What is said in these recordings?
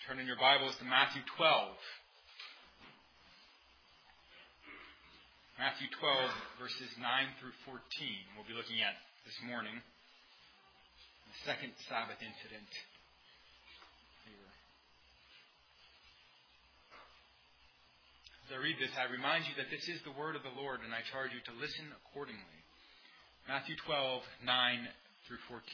Turn in your Bibles to Matthew 12. Matthew 12, verses 9 through 14, we'll be looking at this morning. The second Sabbath incident here. As I read this, I remind you that this is the word of the Lord, and I charge you to listen accordingly. Matthew 12, 9 through 14.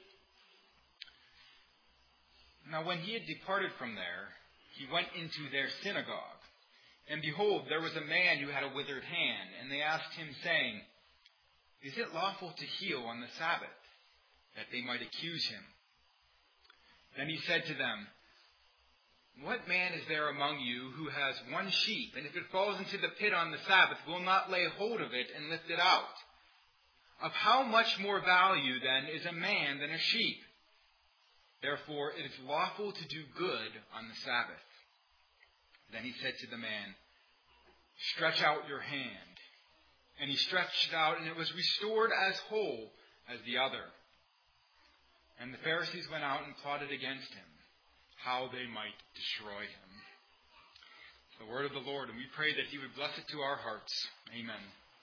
Now when he had departed from there, he went into their synagogue. And behold, there was a man who had a withered hand. And they asked him, saying, Is it lawful to heal on the Sabbath? That they might accuse him. Then he said to them, What man is there among you who has one sheep, and if it falls into the pit on the Sabbath, will not lay hold of it and lift it out? Of how much more value, then, is a man than a sheep? Therefore, it is lawful to do good on the Sabbath. Then he said to the man, Stretch out your hand. And he stretched it out, and it was restored as whole as the other. And the Pharisees went out and plotted against him, how they might destroy him. It's the word of the Lord, and we pray that he would bless it to our hearts. Amen.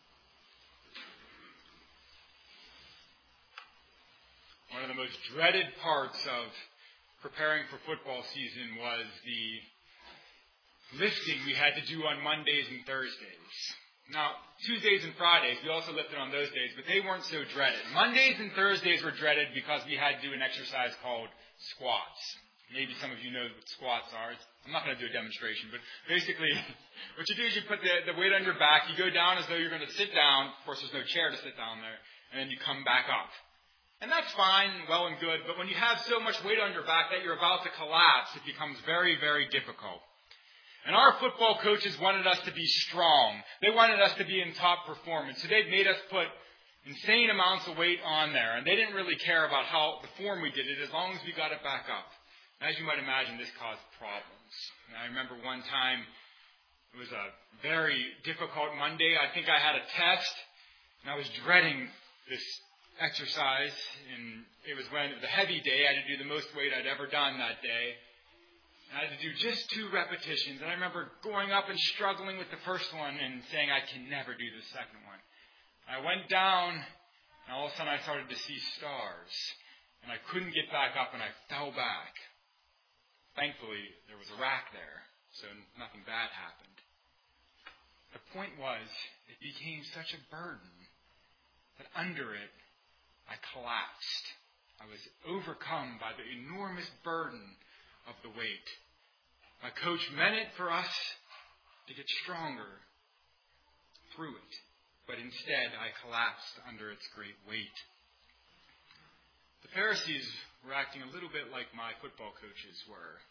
One of the most dreaded parts of preparing for football season was the lifting we had to do on Mondays and Thursdays. Now, Tuesdays and Fridays, we also lifted on those days, but they weren't so dreaded. Mondays and Thursdays were dreaded because we had to do an exercise called squats. Maybe some of you know what squats are. I'm not going to do a demonstration, but basically what you do is you put the weight on your back, you go down as though you're going to sit down. Of course, there's no chair to sit down there, and then you come back up. And that's fine, well and good, but when you have so much weight on your back that you're about to collapse, it becomes very, very difficult. And our football coaches wanted us to be strong. They wanted us to be in top performance. So they made us put insane amounts of weight on there. And they didn't really care about how the form we did it, as long as we got it back up. And as you might imagine, this caused problems. And I remember one time, it was a very difficult Monday. I think I had a test, and I was dreading this exercise. And it was a heavy day. I had to do the most weight I'd ever done that day. I had to do just 2 repetitions. And I remember going up and struggling with the first one and saying, I can never do the second one. I went down, and all of a sudden I started to see stars. And I couldn't get back up, and I fell back. Thankfully, there was a rack there, so nothing bad happened. The point was, it became such a burden that under it, I collapsed. I was overcome by the enormous burden of the weight. My coach meant it for us to get stronger through it, but instead I collapsed under its great weight. The Pharisees were acting a little bit like my football coaches were.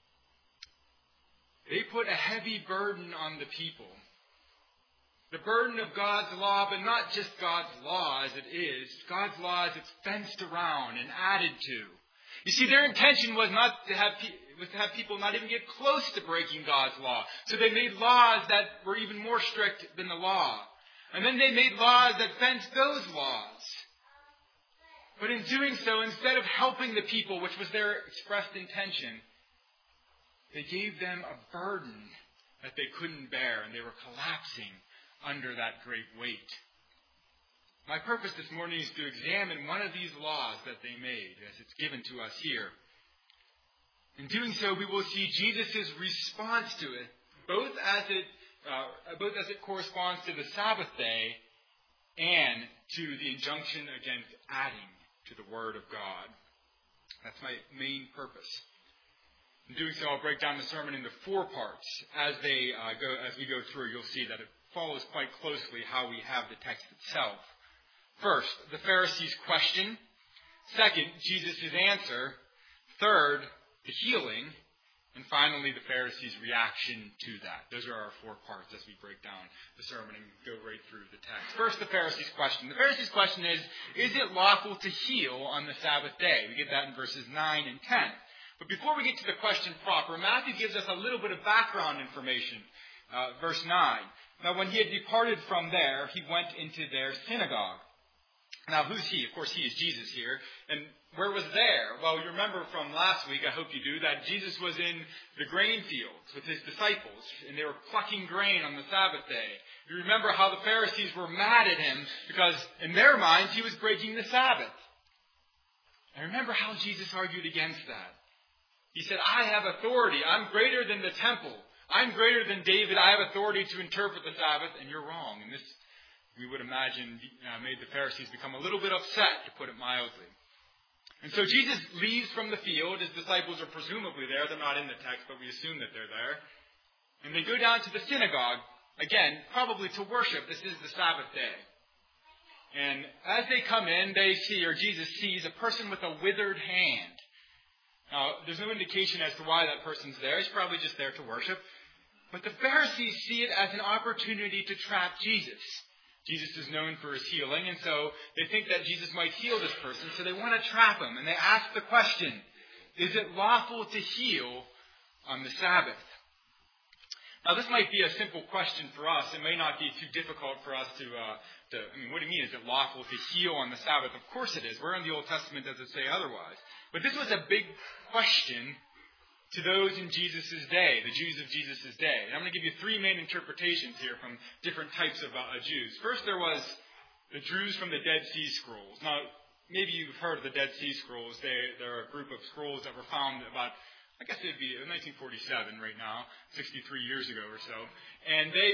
They put a heavy burden on the people. The burden of God's law, but not just God's law as it is. God's law as it's fenced around and added to. You see, their intention was to have people not even get close to breaking God's law. So they made laws that were even more strict than the law. And then they made laws that fenced those laws. But in doing so, instead of helping the people, which was their expressed intention, they gave them a burden that they couldn't bear, and they were collapsing under that great weight. My purpose this morning is to examine one of these laws that they made, as it's given to us here. In doing so, we will see Jesus' response to it, both as it corresponds to the Sabbath day and to the injunction against adding to the Word of God. That's my main purpose. In doing so, I'll break down the sermon into 4 parts. As we go through, you'll see that it follows quite closely how we have the text itself. First, the Pharisees' question. Second, Jesus' answer. Third, the healing. And finally, the Pharisees' reaction to that. Those are our 4 parts as we break down the sermon and go right through the text. First, the Pharisees' question. The Pharisees' question is it lawful to heal on the Sabbath day? We get that in verses 9 and 10. But before we get to the question proper, Matthew gives us a little bit of background information. Verse 9. Now, when he had departed from there, he went into their synagogue. Now, who's he? Of course, he is Jesus here. And where was there? Well, you remember from last week, I hope you do, that Jesus was in the grain fields with his disciples, and they were plucking grain on the Sabbath day. You remember how the Pharisees were mad at him because, in their minds, he was breaking the Sabbath. And remember how Jesus argued against that. He said, I have authority. I'm greater than the temple. I'm greater than David. I have authority to interpret the Sabbath, and you're wrong. And this, we would imagine, made the Pharisees become a little bit upset, to put it mildly. And so Jesus leaves from the field. His disciples are presumably there. They're not in the text, but we assume that they're there. And they go down to the synagogue, again, probably to worship. This is the Sabbath day. And as they come in, they see, or Jesus sees, a person with a withered hand. Now, there's no indication as to why that person's there. He's probably just there to worship. But the Pharisees see it as an opportunity to trap Jesus. Jesus is known for his healing, and so they think that Jesus might heal this person, so they want to trap him. And they ask the question, is it lawful to heal on the Sabbath? Now, this might be a simple question for us. It may not be too difficult for us to what do you mean? Is it lawful to heal on the Sabbath? Of course it is. Where in the Old Testament does it say otherwise? But this was a big question to those in Jesus' day, the Jews of Jesus' day. And I'm going to give you three main interpretations here from different types of Jews. First, there was the Jews from the Dead Sea Scrolls. Now, maybe you've heard of the Dead Sea Scrolls. They're a group of scrolls that were found about, I guess it'd be 1947 right now, 63 years ago or so. And they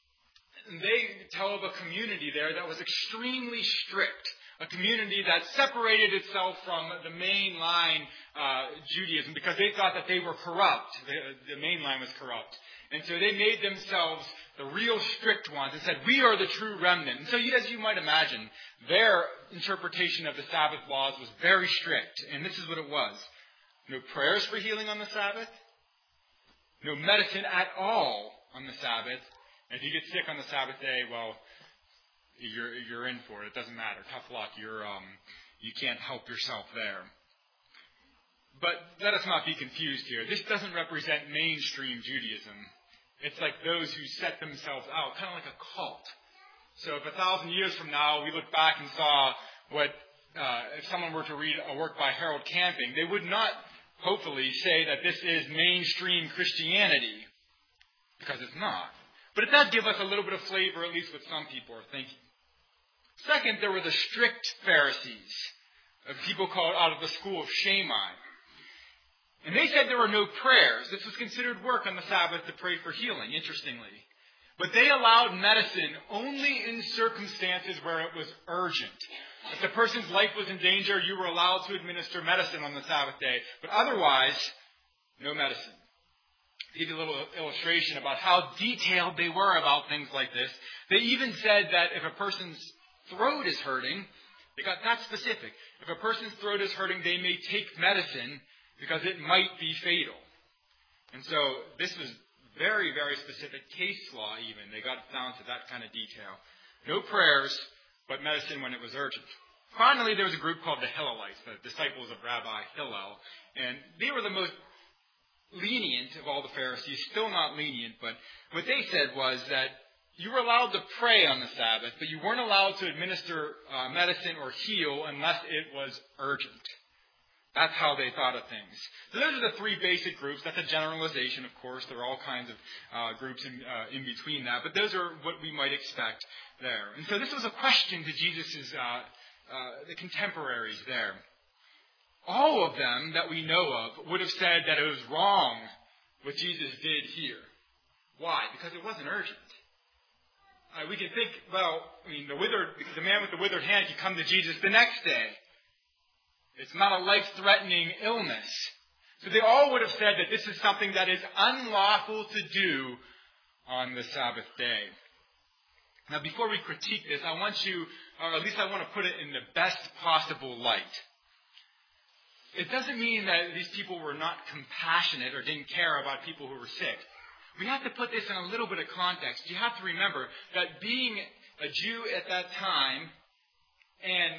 tell of a community there that was extremely strict. A community that separated itself from the mainline Judaism because they thought that they were corrupt. The mainline was corrupt. And so they made themselves the real strict ones and said, we are the true remnant. And so as you might imagine, their interpretation of the Sabbath laws was very strict. And this is what it was. No prayers for healing on the Sabbath. No medicine at all on the Sabbath. And if you get sick on the Sabbath day, well, you're in for it. It doesn't matter. Tough luck. You can't help yourself there. But let us not be confused here. This doesn't represent mainstream Judaism. It's like those who set themselves out, kind of like a cult. So if 1,000 years from now we look back and saw what, if someone were to read a work by Harold Camping, they would not, hopefully, say that this is mainstream Christianity, because it's not. But it does give us a little bit of flavor, at least what some people are thinking. Second, there were the strict Pharisees, people called out of the school of Shammai. And they said there were no prayers. This was considered work on the Sabbath to pray for healing, interestingly. But they allowed medicine only in circumstances where it was urgent. If the person's life was in danger, you were allowed to administer medicine on the Sabbath day. But otherwise, no medicine. To give you a little illustration about how detailed they were about things like this. They even said that if a person's throat is hurting, they got that specific. If a person's throat is hurting, they may take medicine because it might be fatal. And so this was very, very specific case law even. They got down to that kind of detail. No prayers, but medicine when it was urgent. Finally, there was a group called the Hillelites, the disciples of Rabbi Hillel. And they were the most lenient of all the Pharisees, still not lenient, but what they said was that you were allowed to pray on the Sabbath, but you weren't allowed to administer medicine or heal unless it was urgent. That's how they thought of things. So those are the three basic groups. That's a generalization, of course. There are all kinds of groups in between that, but those are what we might expect there. And so this was a question to Jesus' the contemporaries there. All of them that we know of would have said that it was wrong what Jesus did here. Why? Because it wasn't urgent. We can think, the man with the withered hand could come to Jesus the next day. It's not a life-threatening illness. So they all would have said that this is something that is unlawful to do on the Sabbath day. Now, before we critique this, I want to put it in the best possible light. It doesn't mean that these people were not compassionate or didn't care about people who were sick. We have to put this in a little bit of context. You have to remember that being a Jew at that time, and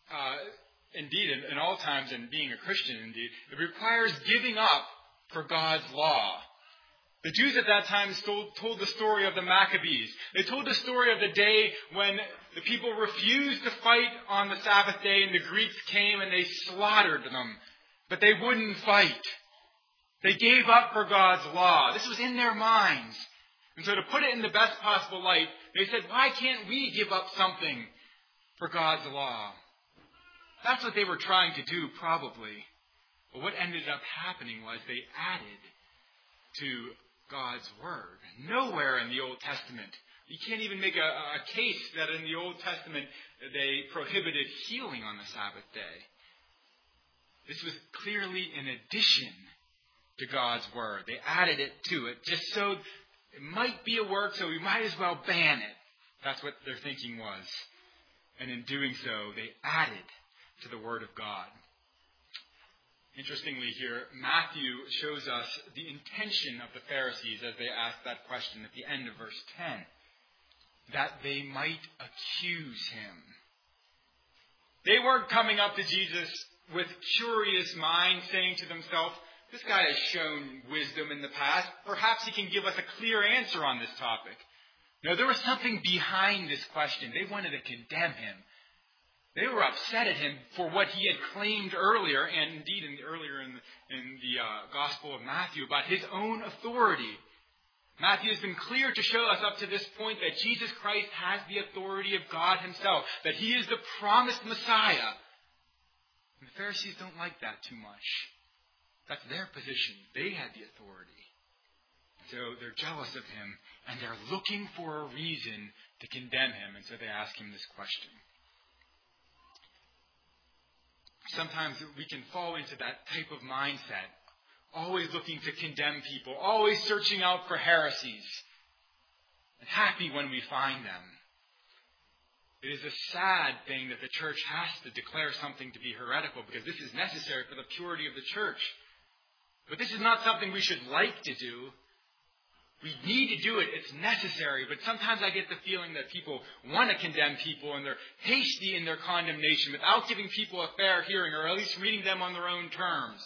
indeed in all times, and being a Christian indeed, it requires giving up for God's law. The Jews at that time told the story of the Maccabees. They told the story of the day when the people refused to fight on the Sabbath day and the Greeks came and they slaughtered them. But they wouldn't fight. They gave up for God's law. This was in their minds. And so to put it in the best possible light, they said, why can't we give up something for God's law? That's what they were trying to do, probably. But what ended up happening was they added to God's Word. Nowhere in the Old Testament. You can't even make a case that in the Old Testament they prohibited healing on the Sabbath day. This was clearly in addition to God's Word. They added it to it just so it might be a work, so we might as well ban it. That's what their thinking was. And in doing so, they added to the Word of God. Interestingly here, Matthew shows us the intention of the Pharisees as they ask that question at the end of verse 10. That they might accuse him. They weren't coming up to Jesus with curious minds saying to themselves, this guy has shown wisdom in the past. Perhaps he can give us a clear answer on this topic. No, there was something behind this question. They wanted to condemn him. They were upset at him for what he had claimed earlier, and indeed earlier in the Gospel of Matthew, about his own authority. Matthew has been clear to show us up to this point that Jesus Christ has the authority of God himself, that he is the promised Messiah. And the Pharisees don't like that too much. That's their position. They had the authority. So they're jealous of him, and they're looking for a reason to condemn him, and so they ask him this question. Sometimes we can fall into that type of mindset, always looking to condemn people, always searching out for heresies, and happy when we find them. It is a sad thing that the church has to declare something to be heretical, because this is necessary for the purity of the church. But this is not something we should like to do. We need to do it. It's necessary. But sometimes I get the feeling that people want to condemn people and they're hasty in their condemnation without giving people a fair hearing, or at least reading them on their own terms.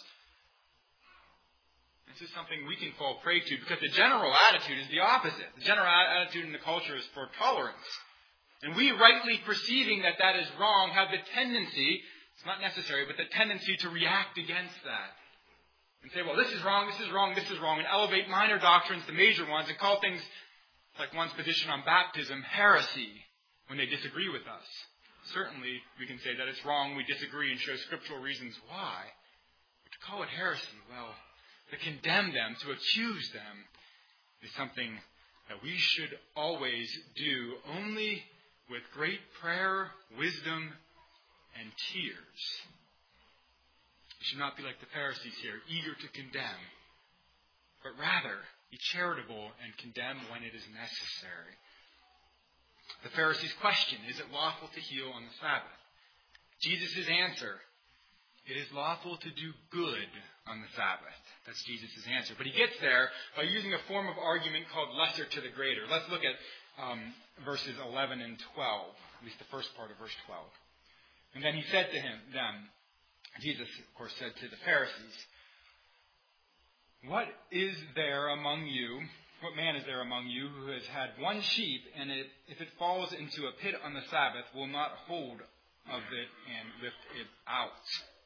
This is something we can fall prey to, because the general attitude is the opposite. The general attitude in the culture is for tolerance. And we, rightly perceiving that that is wrong, have the tendency, it's not necessary, but the tendency to react against that. And say, well, this is wrong, this is wrong, this is wrong, and elevate minor doctrines to major ones, and call things like one's position on baptism heresy when they disagree with us. Certainly, we can say that it's wrong, we disagree, and show scriptural reasons why. But to call it heresy, well, to condemn them, to accuse them, is something that we should always do only with great prayer, wisdom, and tears. We should not be like the Pharisees here, eager to condemn, but rather be charitable and condemn when it is necessary. The Pharisees' question, is it lawful to heal on the Sabbath? Jesus' answer, it is lawful to do good on the Sabbath. That's Jesus' answer. But he gets there by using a form of argument called lesser to the greater. Let's look at verses 11 and 12, at least the first part of verse 12. And then he said to them, Jesus, of course, said to the Pharisees, what man is there among you who has had one sheep, and if it falls into a pit on the Sabbath, will not hold of it and lift it out?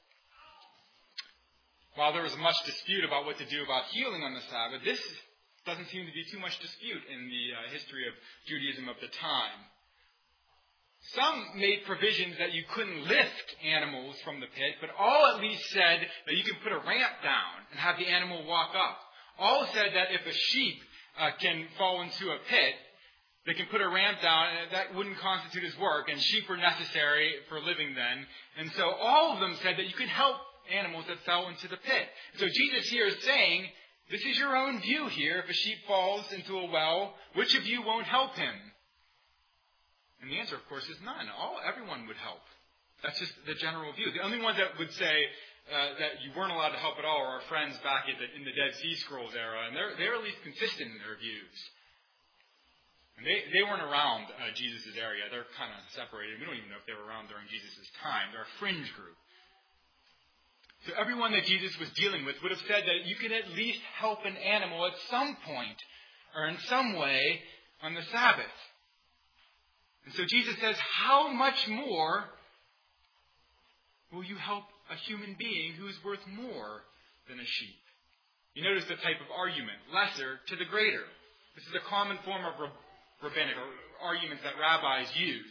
While there was much dispute about what to do about healing on the Sabbath, this doesn't seem to be too much dispute in the history of Judaism of the time. Some made provisions that you couldn't lift animals from the pit, but all at least said that you can put a ramp down and have the animal walk up. All said that if a sheep can fall into a pit, they can put a ramp down, and that wouldn't constitute as work, and sheep were necessary for living then. And so all of them said that you could help animals that fell into the pit. So Jesus here is saying, this is your own view here. If a sheep falls into a well, which of you won't help him? And the answer, of course, is none. Everyone would help. That's just the general view. The only ones that would say that you weren't allowed to help at all are our friends back in the Dead Sea Scrolls era, and they're at least consistent in their views. And they weren't around Jesus' area. They're kind of separated. We don't even know if they were around during Jesus' time. They're a fringe group. So everyone that Jesus was dealing with would have said that you can at least help an animal at some point or in some way on the Sabbath. And so Jesus says, how much more will you help a human being who is worth more than a sheep? You notice the type of argument, lesser to the greater. This is a common form of rabbinic arguments that rabbis use.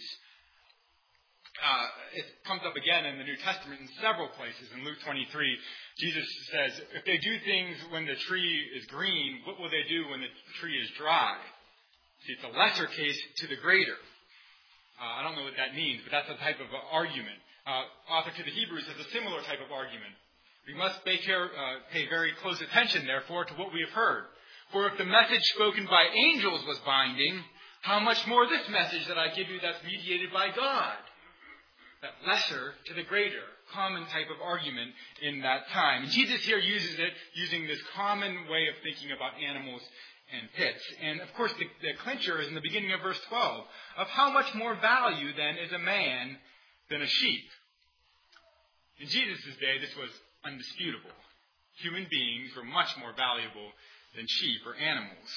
It comes up again in the New Testament in several places. In Luke 23, Jesus says, if they do things when the tree is green, what will they do when the tree is dry? See, it's a lesser case to the greater. I don't know what that means, but that's a type of argument. Author to the Hebrews has a similar type of argument. We must pay very close attention, therefore, to what we have heard. For if the message spoken by angels was binding, how much more this message that I give you that's mediated by God? That lesser to the greater, common type of argument in that time. And Jesus here uses it using this common way of thinking about animals and pits. And of course, the clincher is in the beginning of verse 12, of how much more value then is a man than a sheep. In Jesus' day, this was undisputable. Human beings were much more valuable than sheep or animals.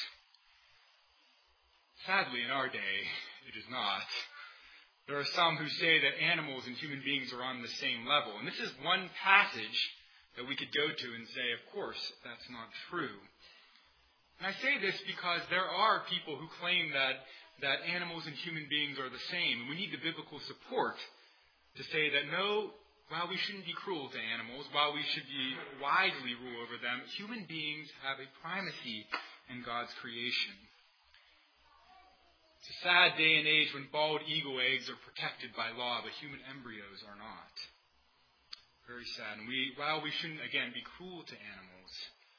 Sadly, in our day, it is not. There are some who say that animals and human beings are on the same level. And this is one passage that we could go to and say, of course, that's not true. And I say this because there are people who claim that animals and human beings are the same. And we need the biblical support to say that no, while we shouldn't be cruel to animals, while we should be wisely rule over them, human beings have a primacy in God's creation. It's a sad day and age when bald eagle eggs are protected by law, but human embryos are not. Very sad. And while we shouldn't, again, be cruel to animals,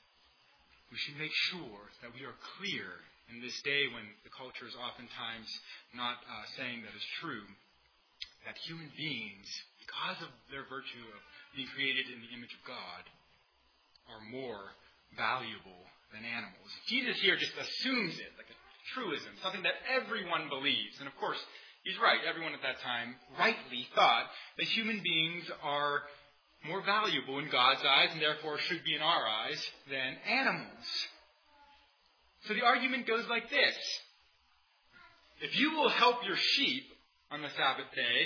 we should make sure that we are clear in this day when the culture is oftentimes not saying that is true, that human beings, because of their virtue of being created in the image of God, are more valuable than animals. Jesus here just assumes it, like a truism, something that everyone believes. And of course, he's right. Everyone at that time rightly thought that human beings are more valuable in God's eyes and therefore should be in our eyes than animals. So the argument goes like this. If you will help your sheep on the Sabbath day,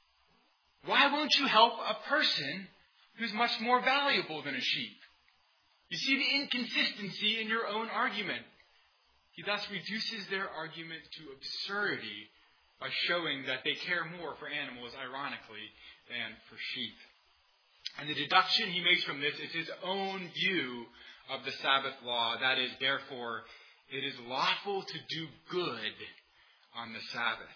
why won't you help a person who's much more valuable than a sheep? You see the inconsistency in your own argument. He thus reduces their argument to absurdity by showing that they care more for animals, ironically, than for sheep. And the deduction he makes from this is his own view of the Sabbath law. That is, therefore, it is lawful to do good on the Sabbath.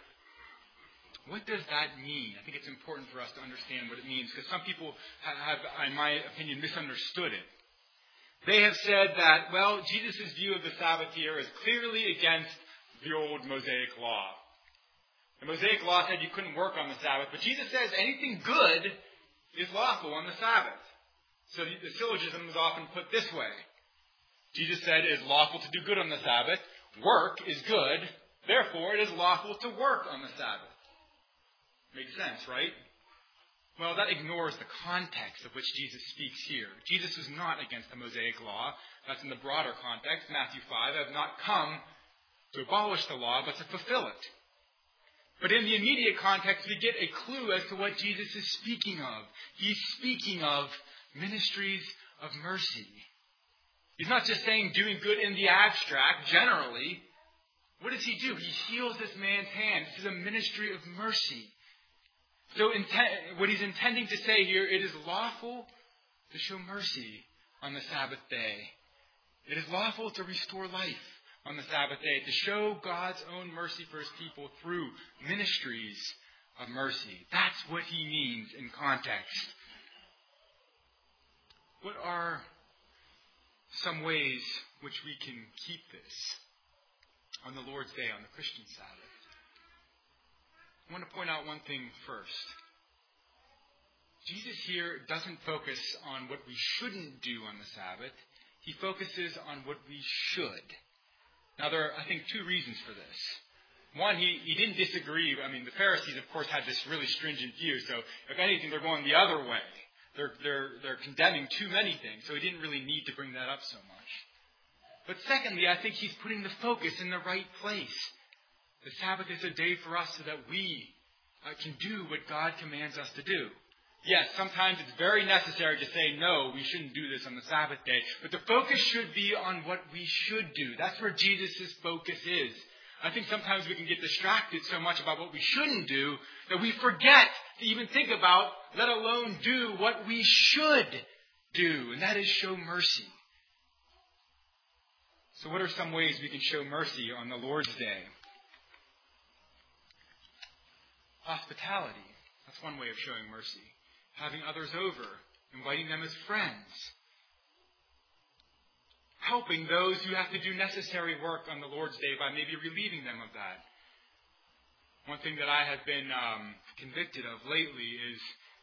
What does that mean? I think it's important for us to understand what it means, because some people have, in my opinion, misunderstood it. They have said that, well, Jesus' view of the Sabbath here is clearly against the old Mosaic law. The Mosaic law said you couldn't work on the Sabbath, but Jesus says anything good is lawful on the Sabbath. So the syllogism is often put this way. Jesus said it is lawful to do good on the Sabbath. Work is good. Therefore, it is lawful to work on the Sabbath. Makes sense, right? Well, that ignores the context of which Jesus speaks here. Jesus is not against the Mosaic law. That's in the broader context. Matthew 5, I have not come to abolish the law, but to fulfill it. But in the immediate context, we get a clue as to what Jesus is speaking of. He's speaking of ministries of mercy. He's not just saying doing good in the abstract, generally. What does he do? He heals this man's hand. This is a ministry of mercy. So what he's intending to say here, it is lawful to show mercy on the Sabbath day. It is lawful to restore life on the Sabbath day, to show God's own mercy for his people through ministries of mercy. That's what he means in context. What are some ways which we can keep this on the Lord's Day, on the Christian Sabbath? I want to point out one thing first. Jesus here doesn't focus on what we shouldn't do on the Sabbath. He focuses on what we should. Now, there are, I think, two reasons for this. One, he didn't disagree. I mean, the Pharisees, of course, had this really stringent view. So, if anything, they're going the other way. they're condemning too many things, so he didn't really need to bring that up so much. But secondly, I think he's putting the focus in the right place. The Sabbath is a day for us so that we can do what God commands us to do. Yes, sometimes it's very necessary to say, no, we shouldn't do this on the Sabbath day. But the focus should be on what we should do. That's where Jesus' focus is. I think sometimes we can get distracted so much about what we shouldn't do that we forget to even think about, let alone do what we should do. And that is show mercy. So what are some ways we can show mercy on the Lord's Day? Hospitality. That's one way of showing mercy. Having others over. Inviting them as friends. Helping those who have to do necessary work on the Lord's Day by maybe relieving them of that. One thing that I have been convicted of lately is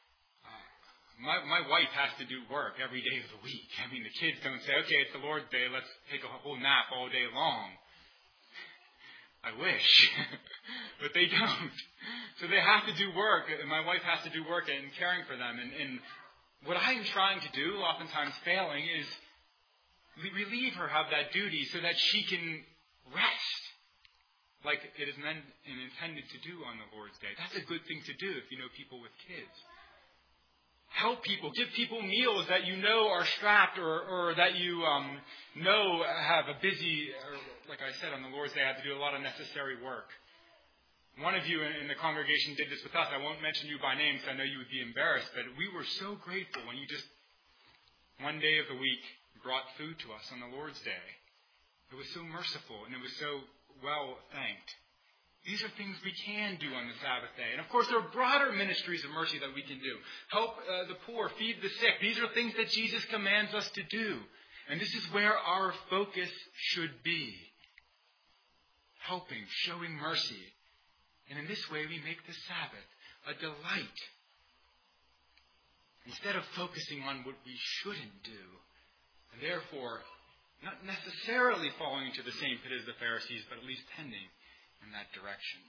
my wife has to do work every day of the week. I mean, the kids don't say, okay, it's the Lord's Day, let's take a whole nap all day long. I wish. But they don't. So they have to do work, and my wife has to do work in caring for them. And what I am trying to do, oftentimes failing, is relieve her of that duty so that she can rest like it is meant and intended to do on the Lord's Day. That's a good thing to do if you know people with kids. Help people. Give people meals that you know are strapped or that you know have a busy, or like I said, on the Lord's Day, have to do a lot of necessary work. One of you in the congregation did this with us. I won't mention you by name because I know you would be embarrassed, but we were so grateful when you just, one day of the week, brought food to us on the Lord's Day. It was so merciful and it was so well thanked. These are things we can do on the Sabbath day. And of course, there are broader ministries of mercy that we can do. Help the poor, feed the sick. These are things that Jesus commands us to do. And this is where our focus should be. Helping, showing mercy. And in this way, we make the Sabbath a delight. Instead of focusing on what we shouldn't do. And therefore, not necessarily falling into the same pit as the Pharisees, but at least tending in that direction.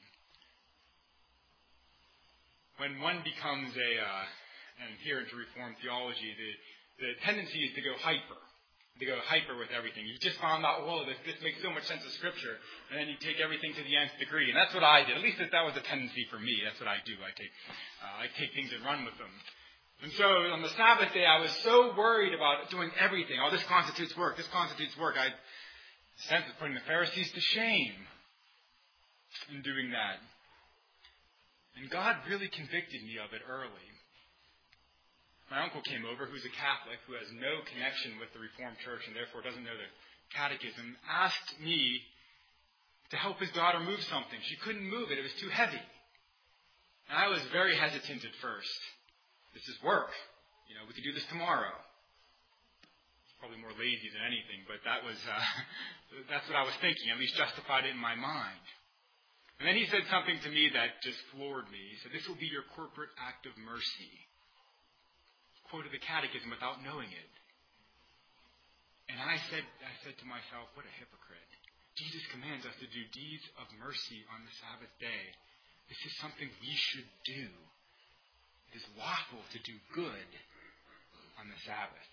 When one becomes and here into Reformed theology, the tendency is to go hyper. To go hyper with everything. You just found out, whoa, this makes so much sense of Scripture. And then you take everything to the nth degree. And that's what I did. At least that was a tendency for me. That's what I do. I take things and run with them. And so on the Sabbath day, I was so worried about doing everything. Oh, this constitutes work. This constitutes work. I sense of putting the Pharisees to shame in doing that. And God really convicted me of it early. My uncle came over, who's a Catholic, who has no connection with the Reformed Church and therefore doesn't know the catechism, asked me to help his daughter move something. She couldn't move it. It was too heavy. And I was very hesitant at first. This is work. We could do this tomorrow. Probably more lazy than anything, but that's what I was thinking, at least justified it in my mind. And then he said something to me that just floored me. He said, this will be your corporate act of mercy. Quoted the catechism without knowing it. And I said to myself, what a hypocrite. Jesus commands us to do deeds of mercy on the Sabbath day. This is something we should do. It is lawful to do good on the Sabbath.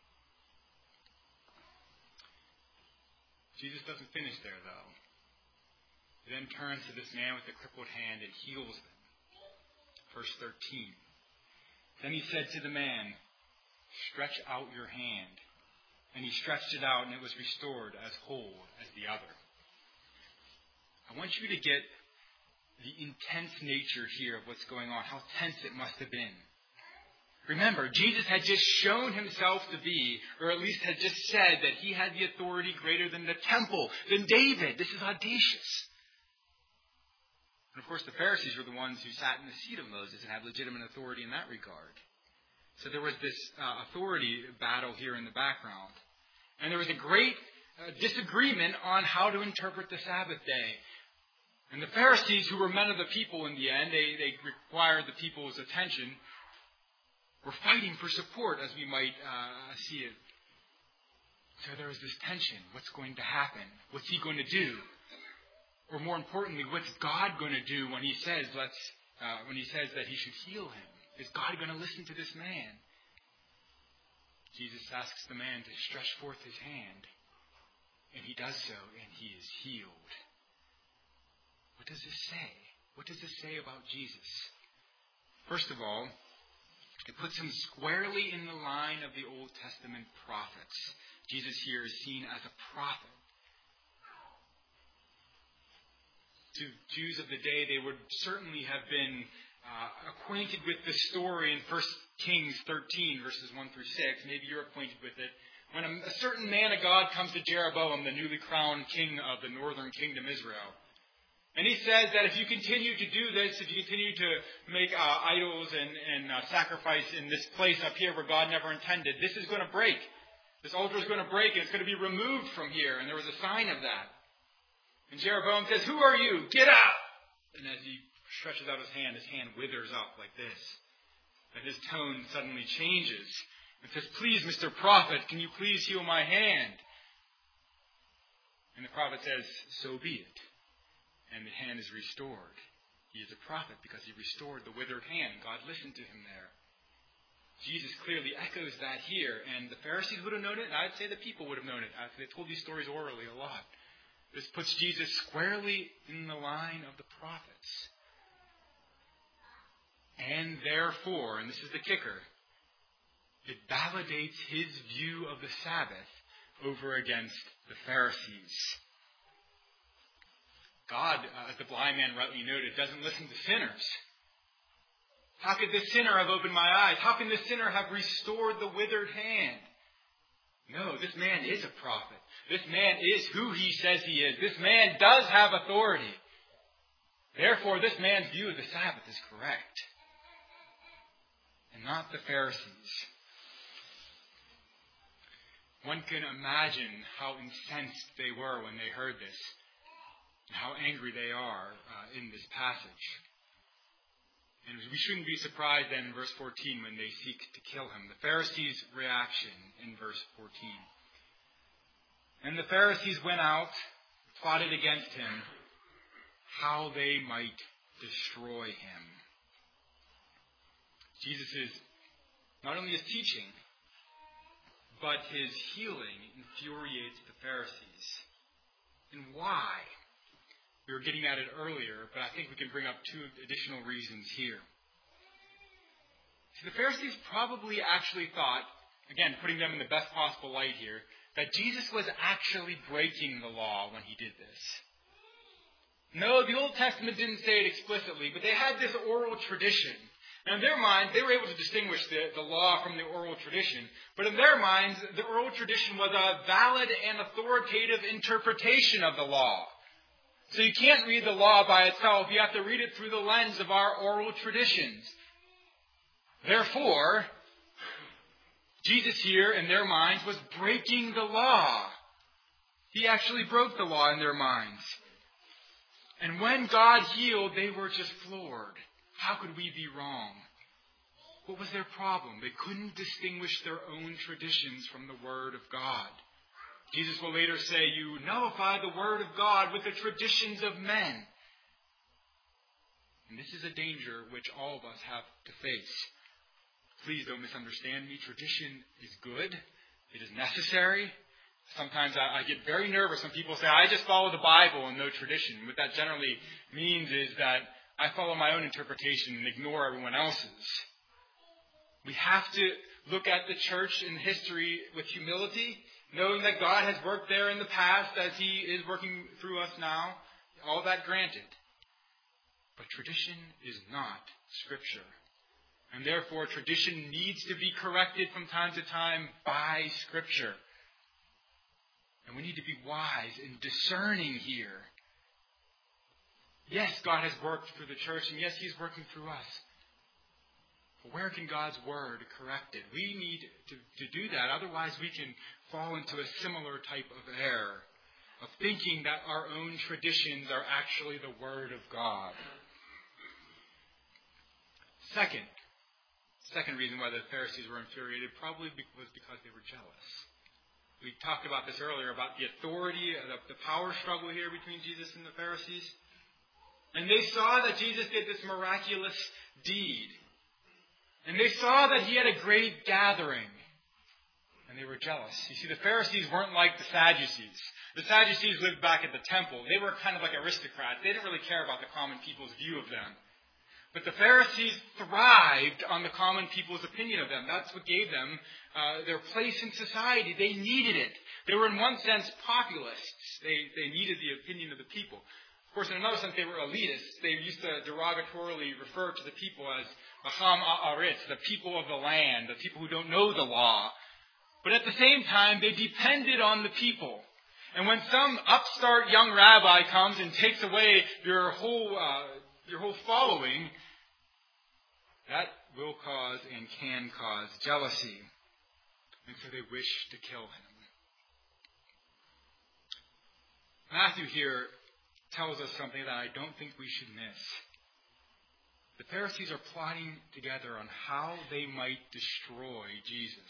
Jesus doesn't finish there, though. He then turns to this man with the crippled hand and heals them. Verse 13. Then he said to the man, stretch out your hand. And he stretched it out, and it was restored as whole as the other. I want you to get the intense nature here of what's going on, how tense it must have been. Remember, Jesus had just shown himself to be, or at least had just said that he had the authority greater than the temple, than David. This is audacious. And of course, the Pharisees were the ones who sat in the seat of Moses and had legitimate authority in that regard. So there was this authority battle here in the background. And there was a great disagreement on how to interpret the Sabbath day. And the Pharisees, who were men of the people in the end, they required the people's attention, were fighting for support, as we might see it. So there was this tension. What's going to happen? What's he going to do? Or more importantly, what's God going to do when he says that he should heal him? Is God going to listen to this man? Jesus asks the man to stretch forth his hand. And he does so, and he is healed. What does this say? What does this say about Jesus? First of all, it puts him squarely in the line of the Old Testament prophets. Jesus here is seen as a prophet. To Jews of the day, they would certainly have been acquainted with the story in 1 Kings 13, verses 1 through 6. Maybe you're acquainted with it. When a certain man of God comes to Jeroboam, the newly crowned king of the northern kingdom Israel. And he says that if you continue to do this, if you continue to make idols and sacrifice in this place up here where God never intended, this is going to break. This altar is going to break and it's going to be removed from here. And there was a sign of that. And Jeroboam says, "Who are you? Get out!" And as he stretches out his hand withers up like this. And his tone suddenly changes. And says, "Please, Mr. Prophet, can you please heal my hand?" And the prophet says, "So be it." And the hand is restored. He is a prophet because he restored the withered hand. God listened to him there. Jesus clearly echoes that here. And the Pharisees would have known it, and I'd say the people would have known it. They told these stories orally a lot. This puts Jesus squarely in the line of the prophets. And therefore, and this is the kicker, it validates his view of the Sabbath over against the Pharisees. God, as the blind man rightly noted, doesn't listen to sinners. How could this sinner have opened my eyes? How can this sinner have restored the withered hand? No, this man is a prophet. This man is who he says he is. This man does have authority. Therefore, this man's view of the Sabbath is correct. And not the Pharisees. One can imagine how incensed they were when they heard this. And how angry they are in this passage. And we shouldn't be surprised then in verse 14 when they seek to kill him. The Pharisees' reaction in verse 14. And the Pharisees went out, plotted against him, how they might destroy him. Jesus is not only his teaching, but his healing infuriates the Pharisees. And why? We were getting at it earlier, but I think we can bring up two additional reasons here. See, the Pharisees probably actually thought, again, putting them in the best possible light here, that Jesus was actually breaking the law when he did this. No, the Old Testament didn't say it explicitly, but they had this oral tradition. Now, in their minds, they were able to distinguish the law from the oral tradition. But in their minds, the oral tradition was a valid and authoritative interpretation of the law. So you can't read the law by itself. You have to read it through the lens of our oral traditions. Therefore, Jesus here, in their minds, was breaking the law. He actually broke the law in their minds. And when God healed, they were just floored. How could we be wrong? What was their problem? They couldn't distinguish their own traditions from the Word of God. Jesus will later say, "You nullify the Word of God with the traditions of men." And this is a danger which all of us have to face. Please don't misunderstand me. Tradition is good. It is necessary. Sometimes I get very nervous when people say, "I just follow the Bible and no tradition." What that generally means is that I follow my own interpretation and ignore everyone else's. We have to look at the church in history with humility, knowing that God has worked there in the past as He is working through us now. All that granted. But tradition is not Scripture. And therefore, tradition needs to be corrected from time to time by Scripture. And we need to be wise and discerning here. Yes, God has worked through the church, and yes, He's working through us. But where can God's Word correct it? We need to do that. Otherwise, we can fall into a similar type of error of thinking that our own traditions are actually the Word of God. Second reason why the Pharisees were infuriated probably was because they were jealous. We talked about this earlier, about the authority, the power struggle here between Jesus and the Pharisees. And they saw that Jesus did this miraculous deed. And they saw that He had a great gathering. and they were jealous. You see, the Pharisees weren't like the Sadducees. The Sadducees lived back at the temple. They were kind of like aristocrats. They didn't really care about the common people's view of them. But the Pharisees thrived on the common people's opinion of them. That's what gave them their place in society. They needed it. They were, in one sense, populists. They needed the opinion of the people. Of course, in another sense, they were elitists. They used to derogatorily refer to the people as Acham Haaretz, the people of the land, the people who don't know the law. But at the same time, they depended on the people. And when some upstart young rabbi comes and takes away your whole following, that will cause and can cause jealousy. And so they wish to kill him. Matthew here tells us something that I don't think we should miss. The Pharisees are plotting together on how they might destroy Jesus.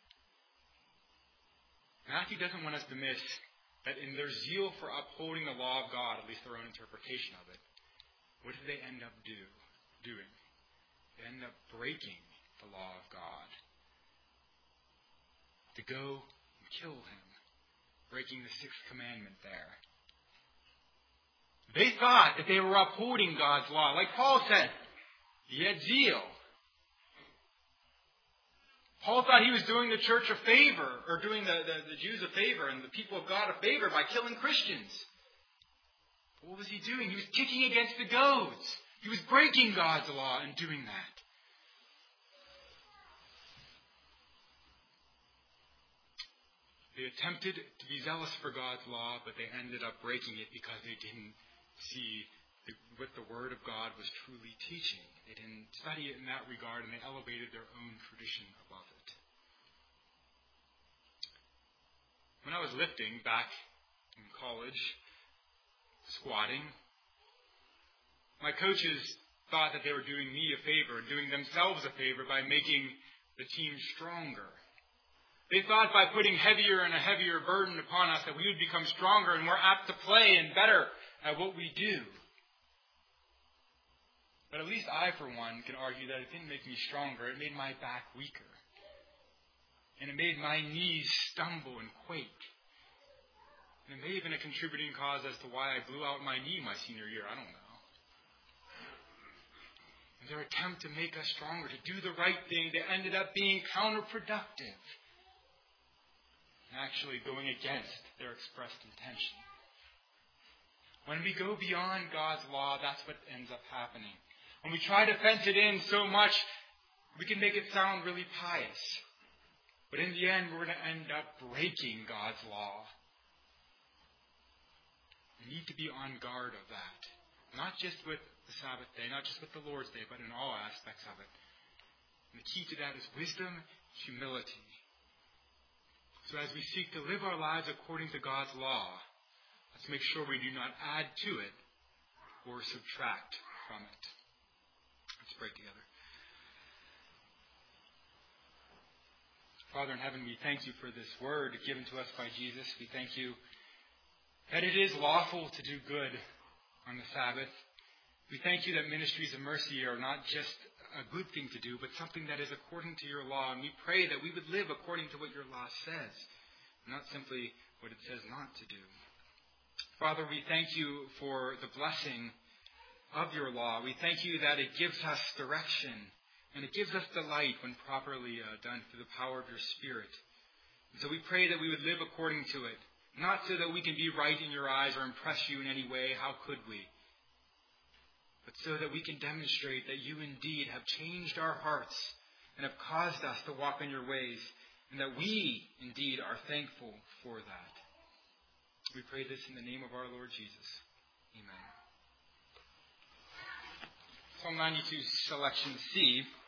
Matthew doesn't want us to miss that in their zeal for upholding the law of God, at least their own interpretation of it, what did they end up doing? They end up breaking the law of God. To go and kill him, breaking the sixth commandment there. They thought that they were upholding God's law. Like Paul said, he had zeal. Paul thought he was doing the church a favor, or doing the Jews a favor and the people of God a favor by killing Christians. But what was he doing? He was kicking against the goads. He was breaking God's law in doing that. They attempted to be zealous for God's law, but they ended up breaking it because they didn't see what the Word of God was truly teaching. They didn't study it in that regard, and they elevated their own tradition above it. When I was lifting back in college, squatting, my coaches thought that they were doing me a favor, doing themselves a favor by making the team stronger. They thought by putting heavier and a heavier burden upon us that we would become stronger and more apt to play and better at what we do. But at least I, for one, can argue that it didn't make me stronger. It made my back weaker. And it made my knees stumble and quake. And it may have been a contributing cause as to why I blew out my knee my senior year. I don't know. In their attempt to make us stronger, to do the right thing, they ended up being counterproductive. Actually going against their expressed intention. When we go beyond God's law, that's what ends up happening. When we try to fence it in so much, we can make it sound really pious. But in the end, we're going to end up breaking God's law. We need to be on guard of that. Not just with the Sabbath day, not just with the Lord's day, but in all aspects of it. And the key to that is wisdom, humility. So as we seek to live our lives according to God's law, let's make sure we do not add to it or subtract from it. Let's pray together. Father in heaven, we thank you for this word given to us by Jesus. We thank you that it is lawful to do good on the Sabbath. We thank you that ministries of mercy are not just a good thing to do, but something that is according to your law. And we pray that we would live according to what your law says, not simply what it says not to do. Father, we thank you for the blessing of your law. We thank you that it gives us direction, and it gives us delight when properly done through the power of your Spirit. And so we pray that we would live according to it, not so that we can be right in your eyes or impress you in any way. How could we? But so that we can demonstrate that you indeed have changed our hearts and have caused us to walk in your ways, and that we indeed are thankful for that. We pray this in the name of our Lord Jesus. Amen. Psalm 92, selection C.